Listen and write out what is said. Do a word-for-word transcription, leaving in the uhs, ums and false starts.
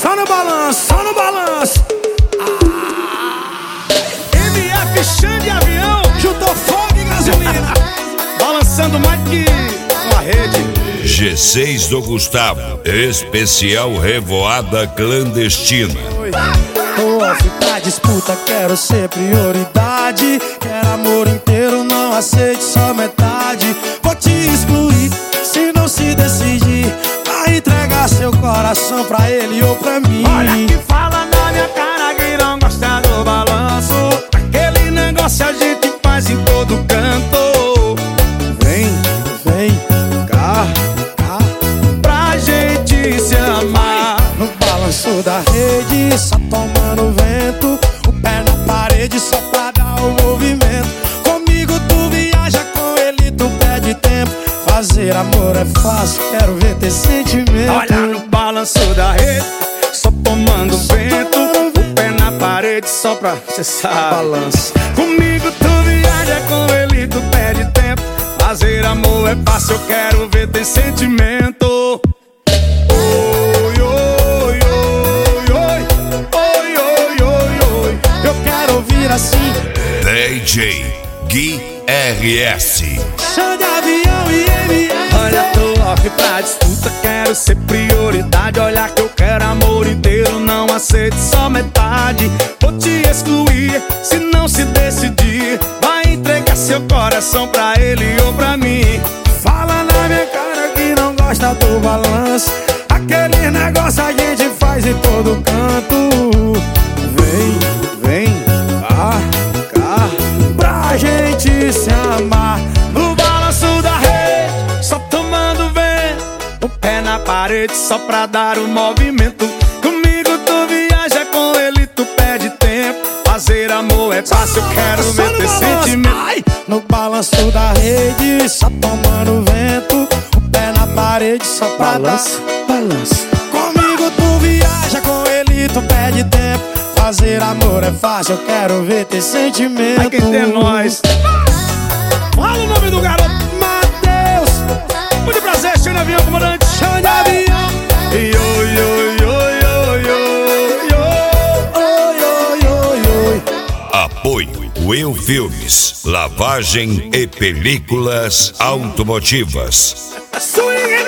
Só no balanço, só no balanço. Ah. M F Xande Avião juntou fogo e gasolina, balançando mais que uma rede. G seis do Gustavo, especial Revoada Clandestina. Tô off pra disputa, quero ser prioridade. Quero amor inteiro, não aceite só metade. Vou te excluir, se não se decidir. Vai entregar seu coração pra ele ou pra mim. Olha que fala na minha cara que não gosta do balanço. Aquele negócio a gente faz em todo canto. Vem, vem, cá, cá, pra gente se amar. no balanço da rede, só tomando vento. O pé na parede só pra dar o movimento. Comigo tu viaja, com ele tu perde tempo. Fazer amor é fácil, quero ver ter sentimento. Olha no balanço da rede, só tomando vento. O pé na parede só pra cê sabe. Balança. Comigo tu viaja, com ele tu perde tempo. Fazer amor é fácil, eu quero ver ter sentimento. Oi, oi, oi, oi, oi, oi, oi, oi. Eu quero ouvir assim. D J Gui R S. Xande Avião e M F. Olha, tô off pra disputa, quero ser prioridade. Olha que eu quero amor inteiro, não aceito só metade. Vou te excluir, se não se decidir. Vai entregar seu coração pra ele ou pra mim. Fala na minha cara que não gosta do balanço. Aquele negócio a gente faz em todo canto. Vem, vem, cá, cá, pra gente se amar. No balanço da rede, só tomando vento. O pé na parede só pra dar o movimento. Comigo tu viaja, com ele tu perde tempo. Fazer amor é fácil, eu quero Só ver no ter balanço. sentimento. Ai, no balanço da rede, só tomando vento. O pé na parede só pra Balança, dar. Balança. Comigo tu viaja, com ele tu perde tempo. Fazer amor é fácil, eu quero ver ter sentimento. Ai, quem tem nós. Fala o nome do garoto, Matheus. Muito prazer, Xande Avião, comandante. Xande Avião. Oi, oi, oi, oi, oi, oi, Oi, oi, oi, oi. Apoio Will Filmes, lavagem e películas automotivas. oi. Swing